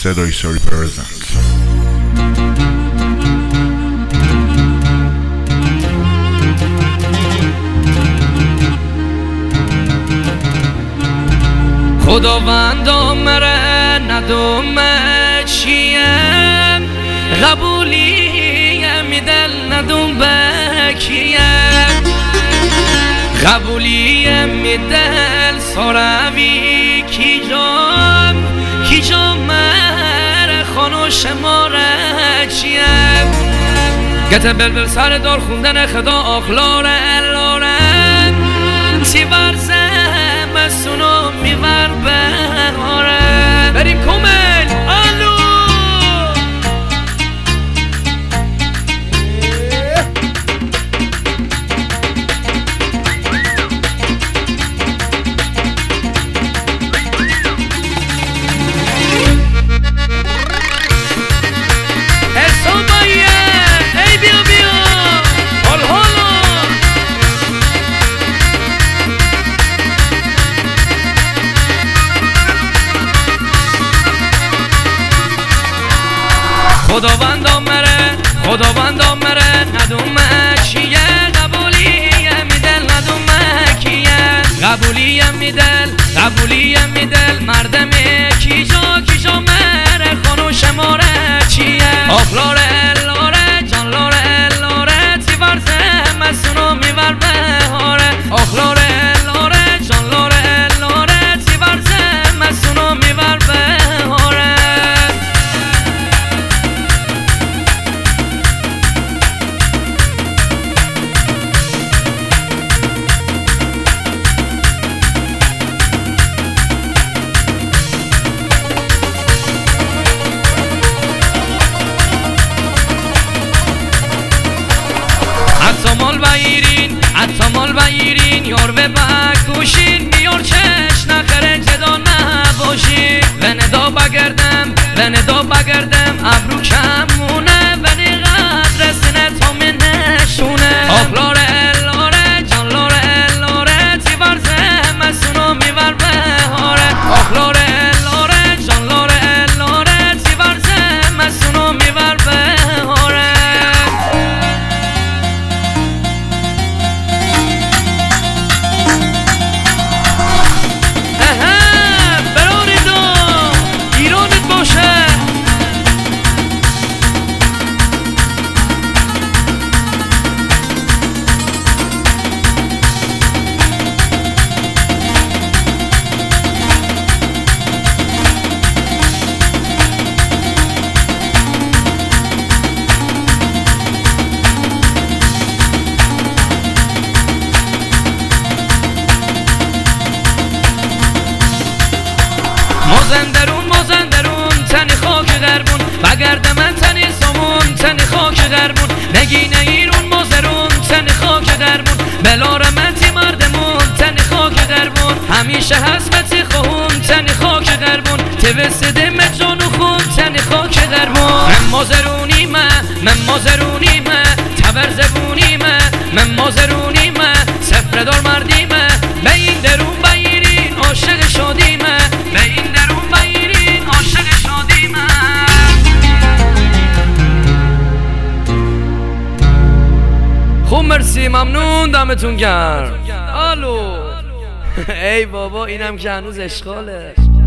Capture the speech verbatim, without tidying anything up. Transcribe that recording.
صدای ساری پرزنت. خداوندا مره ندومه چیم قبولی میدل ندوم بکیم قبولی میدل ساروی کی جام کی جام مره خانوش ماره چیم گته بلبل سر دار خوندن خدا آخلار الارم تی ورزه مسونو میور بهاره بریم کمل آلو خداوندا مره خداوندا مره ندومه چیه قبولیه میدل ندومه کیه قبولیه میدل قبولیه میدل مردمه کی جا کی جا مره خانوش ماره چیه آخلاره لاره جان لاره لاره تی ورزه مسونو میور بهاره آخلاره لاره جان لاره لاره تی ورزه مسونو میور بهاره اتمال بایرین اتمال بایرین یار به بکوشین بیار چش نخره جدا نباشین و ندا بگردم و ندا بگردم ابرو کمونه و نقدر سنه تا من نشونه آخلاره لاره جان لاره لاره تی ورزه مسونو میور بهاره آخلاره لاره جان لاره لاره تی ورزه مسونو میور بهاره مازندرون مازندرون تنی خاک غربون بگرد من تنی سامون تنی خاک غربون نگینه ایرون مازرون تنی خاک غربون بلار من تی مردمون تنی خاک غربون همیشه حسبتی خون تنی خاک غربون تی وسده مجان و خون تنی خاک غربون من مازرونی من من مازرونی من تبر زبونی من من مازرونی من سفر دار مردی من به این درون بایرین عاشق شادی من به این درون بایرین عاشق شادی من خوب مرسی ممنون دمتون گرم. الو ای بابا اینم که هنوز اشغاله.